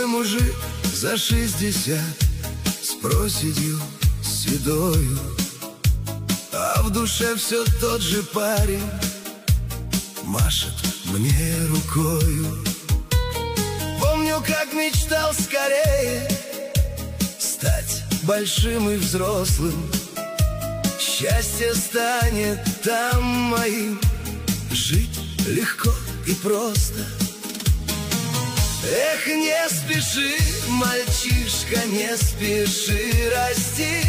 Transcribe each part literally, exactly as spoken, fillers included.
Пожилой мужик за шестьдесят, с проседью седою, а в душе все тот же парень машет мне рукою. Помню, как мечтал скорее стать большим и взрослым. Счастье станет там моим, жить легко и просто. Эх, не спеши, мальчишка, не спеши расти.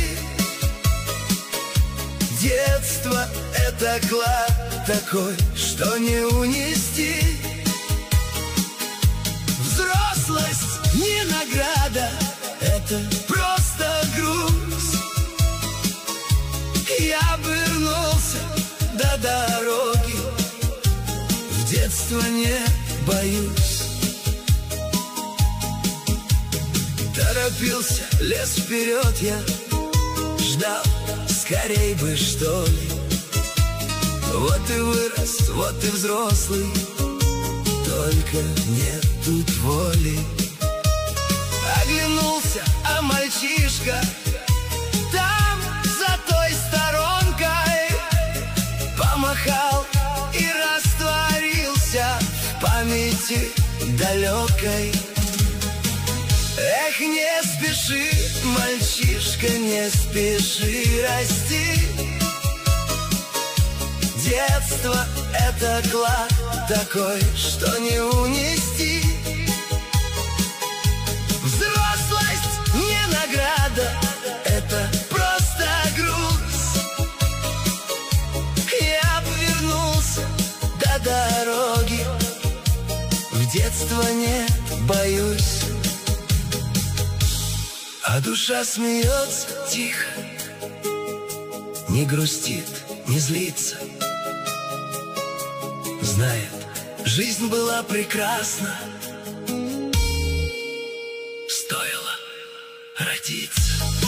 Детство — это клад такой, что не унести. Взрослость не награда, это просто груз. Я обернулся до дороги, в детство не боюсь. Торопился, лез вперед я, ждал, скорей бы что ли. Вот и вырос, вот и взрослый, только нет тут воли. Оглянулся, а мальчишка там, за той сторонкой, помахал и растворился в памяти далекой. Эх, не спеши, мальчишка, не спеши расти. Детство — это клад такой, что не унести. Взрослость не награда, это просто груз. Я повернулся до дороги, в детство не боюсь. А душа смеется тихо, не грустит, не злится. Знает, жизнь была прекрасна, стоило родиться.